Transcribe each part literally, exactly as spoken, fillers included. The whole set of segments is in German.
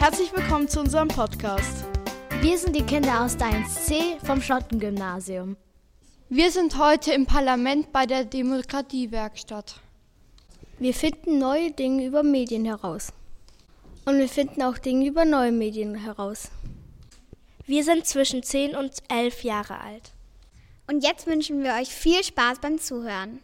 Herzlich willkommen zu unserem Podcast. Wir sind die Kinder aus der eins C vom Schottengymnasium. Wir sind heute im Parlament bei der Demokratiewerkstatt. Wir finden neue Dinge über Medien heraus. Und wir finden auch Dinge über neue Medien heraus. Wir sind zwischen zehn und elf Jahre alt. Und jetzt wünschen wir euch viel Spaß beim Zuhören.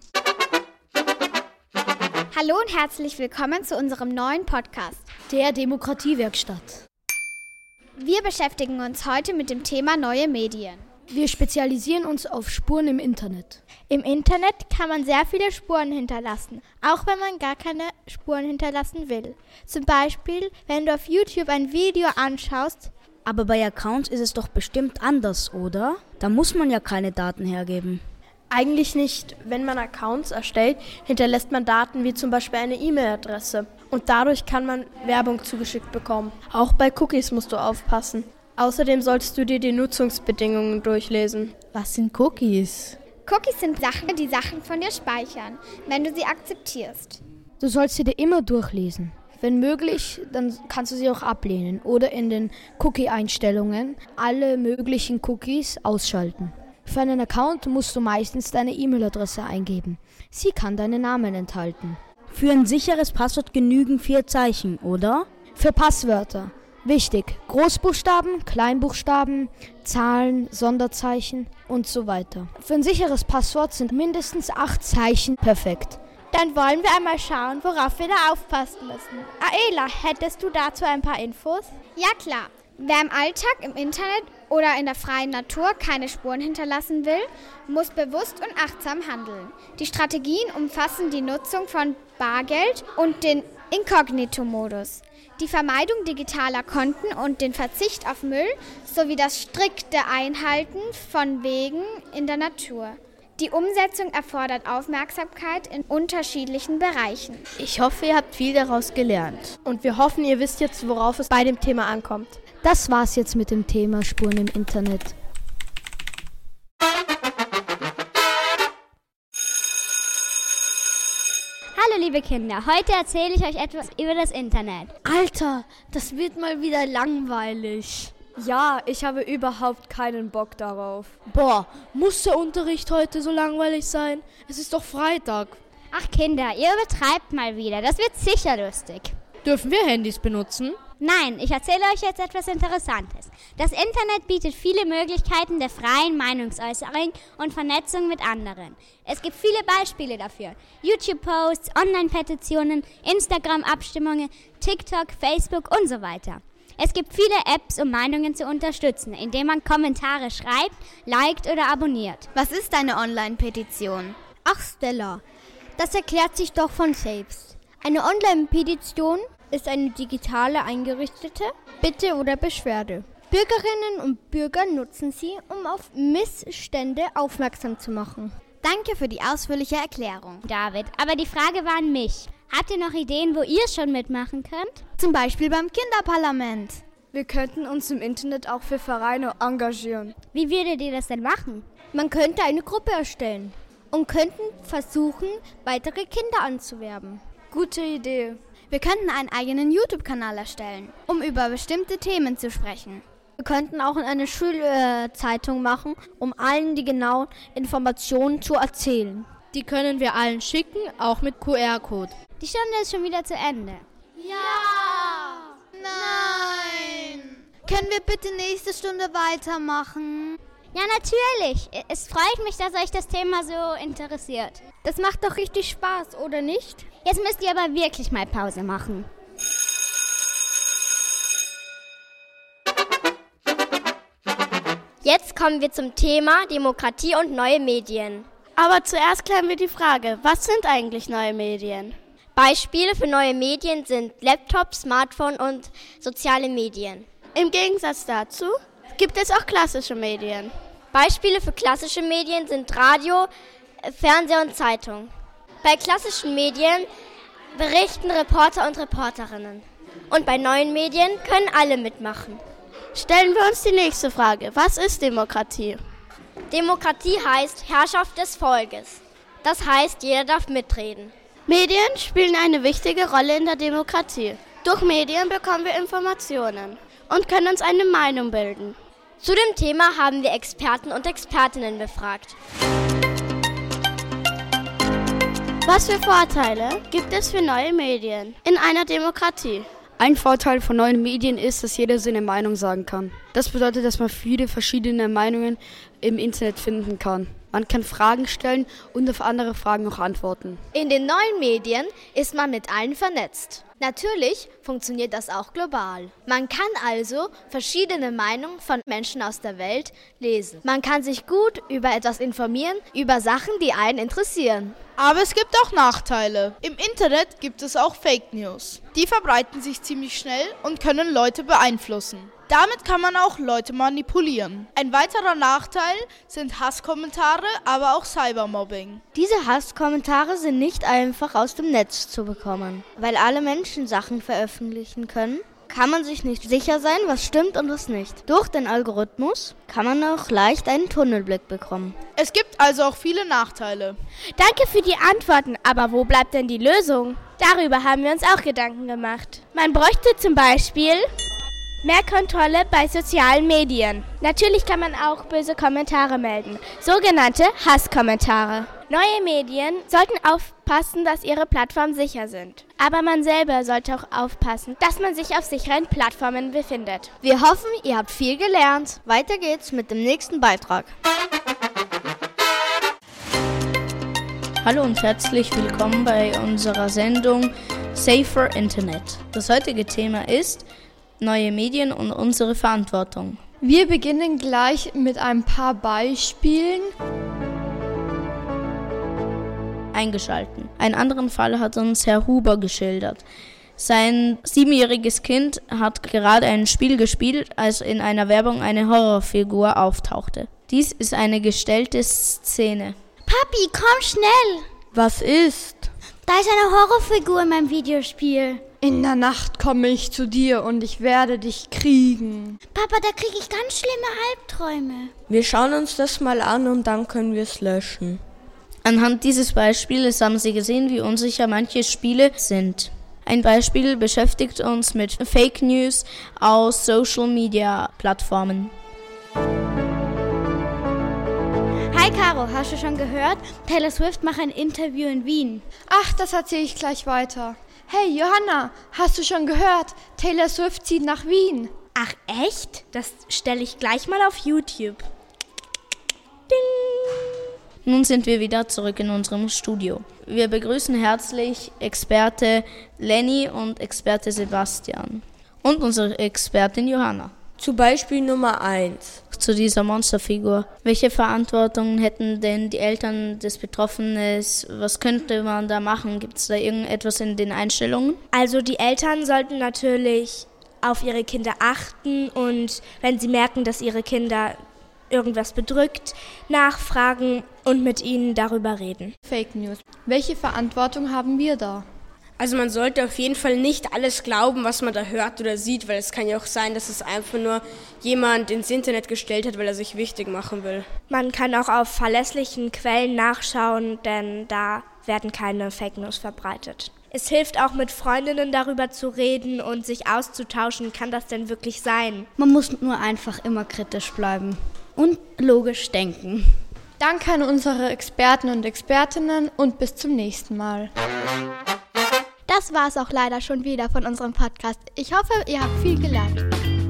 Hallo und herzlich willkommen zu unserem neuen Podcast, der Demokratiewerkstatt. Wir beschäftigen uns heute mit dem Thema neue Medien. Wir spezialisieren uns auf Spuren im Internet. Im Internet kann man sehr viele Spuren hinterlassen, auch wenn man gar keine Spuren hinterlassen will. Zum Beispiel, wenn du auf YouTube ein Video anschaust. Aber bei Accounts ist es doch bestimmt anders, oder? Da muss man ja keine Daten hergeben. Eigentlich nicht. Wenn man Accounts erstellt, hinterlässt man Daten wie zum Beispiel eine E-Mail-Adresse. Und dadurch kann man Werbung zugeschickt bekommen. Auch bei Cookies musst du aufpassen. Außerdem solltest du dir die Nutzungsbedingungen durchlesen. Was sind Cookies? Cookies sind Sachen, die Sachen von dir speichern, wenn du sie akzeptierst. Du sollst sie dir immer durchlesen. Wenn möglich, dann kannst du sie auch ablehnen oder in den Cookie-Einstellungen alle möglichen Cookies ausschalten. Für einen Account musst du meistens deine E-Mail-Adresse eingeben. Sie kann deinen Namen enthalten. Für ein sicheres Passwort genügen vier Zeichen, oder? Für Passwörter. Wichtig, Großbuchstaben, Kleinbuchstaben, Zahlen, Sonderzeichen und so weiter. Für ein sicheres Passwort sind mindestens acht Zeichen perfekt. Dann wollen wir einmal schauen, worauf wir da aufpassen müssen. Aela, hättest du dazu ein paar Infos? Ja klar. Wer im Alltag, im Internet oder in der freien Natur keine Spuren hinterlassen will, muss bewusst und achtsam handeln. Die Strategien umfassen die Nutzung von Bargeld und den Inkognito-Modus, die Vermeidung digitaler Konten und den Verzicht auf Müll sowie das strikte Einhalten von Wegen in der Natur. Die Umsetzung erfordert Aufmerksamkeit in unterschiedlichen Bereichen. Ich hoffe, ihr habt viel daraus gelernt. Und wir hoffen, ihr wisst jetzt, worauf es bei dem Thema ankommt. Das war's jetzt mit dem Thema Spuren im Internet. Hallo liebe Kinder, heute erzähle ich euch etwas über das Internet. Alter, das wird mal wieder langweilig. Ja, ich habe überhaupt keinen Bock darauf. Boah, muss der Unterricht heute so langweilig sein? Es ist doch Freitag. Ach Kinder, ihr übertreibt mal wieder, das wird sicher lustig. Dürfen wir Handys benutzen? Nein, ich erzähle euch jetzt etwas Interessantes. Das Internet bietet viele Möglichkeiten der freien Meinungsäußerung und Vernetzung mit anderen. Es gibt viele Beispiele dafür. YouTube-Posts, Online-Petitionen, Instagram-Abstimmungen, TikTok, Facebook und so weiter. Es gibt viele Apps, um Meinungen zu unterstützen, indem man Kommentare schreibt, liked oder abonniert. Was ist eine Online-Petition? Ach Stella, das erklärt sich doch von selbst. Eine Online-Petition ist eine digitale eingerichtete Bitte oder Beschwerde. Bürgerinnen und Bürger nutzen sie, um auf Missstände aufmerksam zu machen. Danke für die ausführliche Erklärung, David. Aber die Frage war an mich. Habt ihr noch Ideen, wo ihr schon mitmachen könnt? Zum Beispiel beim Kinderparlament. Wir könnten uns im Internet auch für Vereine engagieren. Wie würdet ihr das denn machen? Man könnte eine Gruppe erstellen und könnten versuchen, weitere Kinder anzuwerben. Gute Idee. Wir könnten einen eigenen YouTube-Kanal erstellen, um über bestimmte Themen zu sprechen. Wir könnten auch eine Schulzeitung machen, um allen die genauen Informationen zu erzählen. Die können wir allen schicken, auch mit Q R-Code. Die Stunde ist schon wieder zu Ende. Ja! Nein! Können wir bitte nächste Stunde weitermachen? Ja, natürlich. Es freut mich, dass euch das Thema so interessiert. Das macht doch richtig Spaß, oder nicht? Jetzt müsst ihr aber wirklich mal Pause machen. Jetzt kommen wir zum Thema Demokratie und neue Medien. Aber zuerst klären wir die Frage, was sind eigentlich neue Medien? Beispiele für neue Medien sind Laptop, Smartphone und soziale Medien. Im Gegensatz dazu gibt es auch klassische Medien. Beispiele für klassische Medien sind Radio, Fernseher und Zeitung. Bei klassischen Medien berichten Reporter und Reporterinnen. Und bei neuen Medien können alle mitmachen. Stellen wir uns die nächste Frage. Was ist Demokratie? Demokratie heißt Herrschaft des Volkes. Das heißt, jeder darf mitreden. Medien spielen eine wichtige Rolle in der Demokratie. Durch Medien bekommen wir Informationen und können uns eine Meinung bilden. Zu dem Thema haben wir Experten und Expertinnen befragt. Was für Vorteile gibt es für neue Medien in einer Demokratie? Ein Vorteil von neuen Medien ist, dass jeder seine Meinung sagen kann. Das bedeutet, dass man viele verschiedene Meinungen im Internet finden kann. Man kann Fragen stellen und auf andere Fragen noch antworten. In den neuen Medien ist man mit allen vernetzt. Natürlich funktioniert das auch global. Man kann also verschiedene Meinungen von Menschen aus der Welt lesen. Man kann sich gut über etwas informieren, über Sachen, die einen interessieren. Aber es gibt auch Nachteile. Im Internet gibt es auch Fake News. Die verbreiten sich ziemlich schnell und können Leute beeinflussen. Damit kann man auch Leute manipulieren. Ein weiterer Nachteil sind Hasskommentare, aber auch Cybermobbing. Diese Hasskommentare sind nicht einfach aus dem Netz zu bekommen. Weil alle Menschen Sachen veröffentlichen können, kann man sich nicht sicher sein, was stimmt und was nicht. Durch den Algorithmus kann man auch leicht einen Tunnelblick bekommen. Es gibt also auch viele Nachteile. Danke für die Antworten, aber wo bleibt denn die Lösung? Darüber haben wir uns auch Gedanken gemacht. Man bräuchte zum Beispiel mehr Kontrolle bei sozialen Medien. Natürlich kann man auch böse Kommentare melden, sogenannte Hasskommentare. Neue Medien sollten aufpassen, dass ihre Plattformen sicher sind. Aber man selber sollte auch aufpassen, dass man sich auf sicheren Plattformen befindet. Wir hoffen, ihr habt viel gelernt. Weiter geht's mit dem nächsten Beitrag. Hallo und herzlich willkommen bei unserer Sendung Safer Internet. Das heutige Thema ist neue Medien und unsere Verantwortung. Wir beginnen gleich mit ein paar Beispielen. Eingeschalten. Einen anderen Fall hat uns Herr Huber geschildert. Sein siebenjähriges Kind hat gerade ein Spiel gespielt, als in einer Werbung eine Horrorfigur auftauchte. Dies ist eine gestellte Szene. Papi, komm schnell! Was ist? Da ist eine Horrorfigur in meinem Videospiel. In der Nacht komme ich zu dir und ich werde dich kriegen. Papa, da kriege ich ganz schlimme Albträume. Wir schauen uns das mal an und dann können wir es löschen. Anhand dieses Beispiels haben Sie gesehen, wie unsicher manche Spiele sind. Ein Beispiel beschäftigt uns mit Fake News aus Social-Media-Plattformen. Hi Caro, hast du schon gehört? Taylor Swift macht ein Interview in Wien. Ach, das erzähle ich gleich weiter. Hey Johanna, hast du schon gehört? Taylor Swift zieht nach Wien. Ach echt? Das stelle ich gleich mal auf YouTube. Ding! Nun sind wir wieder zurück in unserem Studio. Wir begrüßen herzlich Experte Lenny und Experte Sebastian und unsere Expertin Johanna. Zu Beispiel Nummer eins. Zu dieser Monsterfigur. Welche Verantwortung hätten denn die Eltern des Betroffenen? Was könnte man da machen? Gibt es da irgendetwas in den Einstellungen? Also die Eltern sollten natürlich auf ihre Kinder achten und wenn sie merken, dass ihre Kinder irgendwas bedrückt, nachfragen und mit ihnen darüber reden. Fake News. Welche Verantwortung haben wir da? Also man sollte auf jeden Fall nicht alles glauben, was man da hört oder sieht, weil es kann ja auch sein, dass es einfach nur jemand ins Internet gestellt hat, weil er sich wichtig machen will. Man kann auch auf verlässlichen Quellen nachschauen, denn da werden keine Fake News verbreitet. Es hilft auch, mit Freundinnen darüber zu reden und sich auszutauschen, kann das denn wirklich sein? Man muss nur einfach immer kritisch bleiben und logisch denken. Danke an unsere Experten und Expertinnen und bis zum nächsten Mal. Das war es auch leider schon wieder von unserem Podcast. Ich hoffe, ihr habt viel gelernt.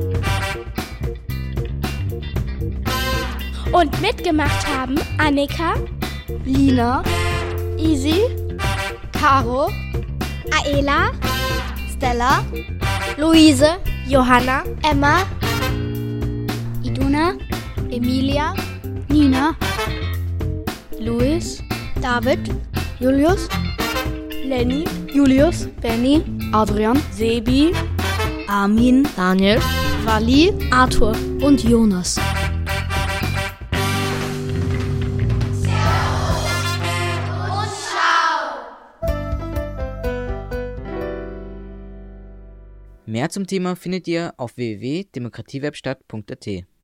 Und mitgemacht haben Annika, Lina, Easy, Caro, Aela, Stella, Luise, Johanna, Emma, Iduna, Emilia, Nina, Luis, David, Julius, Lenny, Julius, Benny, Adrian, Sebi, Armin, Daniel, Wally, Arthur und Jonas. Mehr zum Thema findet ihr auf w w w punkt demokratiewebstadt punkt a t.